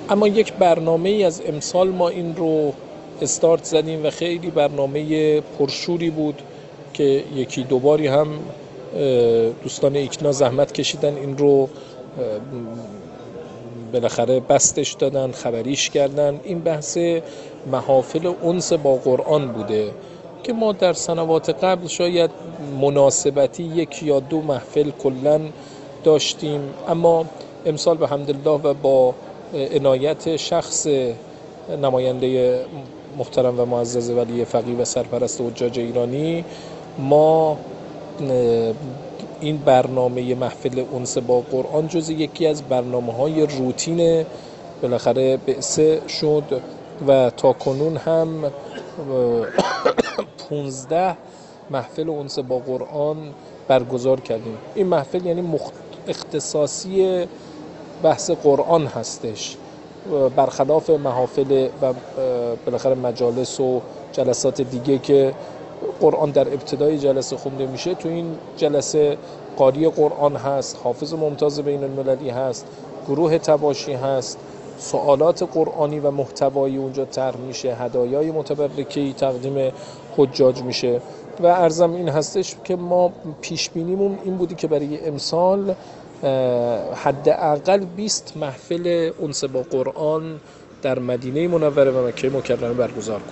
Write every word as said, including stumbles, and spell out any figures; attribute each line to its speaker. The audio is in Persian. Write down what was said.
Speaker 1: اما یک برنامه ای از امسال ما این رو استارت زدیم و خیلی برنامه پرشوری بود که یکی دوباری هم دوستان ایکنا زحمت کشیدن این رو بالاخره بستش دادن، خبریش کردن. این بحث محافل انس با قرآن بوده که ما در سنوات قبل شاید مناسبتی یک یا دو محفل کلن داشتیم، اما امسال به حمدالله و با عنایت شخص نماینده محترم و معزز ولی فقیه و سرپرست حجاج ایرانی ما این برنامه محفل انس با قرآن جز یکی از برنامه‌های روتین بالاخره بعثه شد و تا کنون هم پونزده محفل انس با قرآن برگزار کردیم. این محفل یعنی مخت... اختصاصی بحث قرآن هستش، برخلاف محافل و بالاخره مجالس و جلسات دیگه که قرآن در ابتدای جلسه خونده میشه. تو این جلسه قاری قرآن هست، حافظ ممتاز بین المللی هست، گروه تباشی هست، سوالات قرآنی و محتوایی اونجا طرح میشه، هدایای متبرکه‌ای تقدیم حجاج میشه. و عرضم این هستش که ما پیش بینیمون این بودی که برای امسال حداقل بیست محفل انس با قرآن در مدینه منوره و مکه مکرمه برگزار کنیم.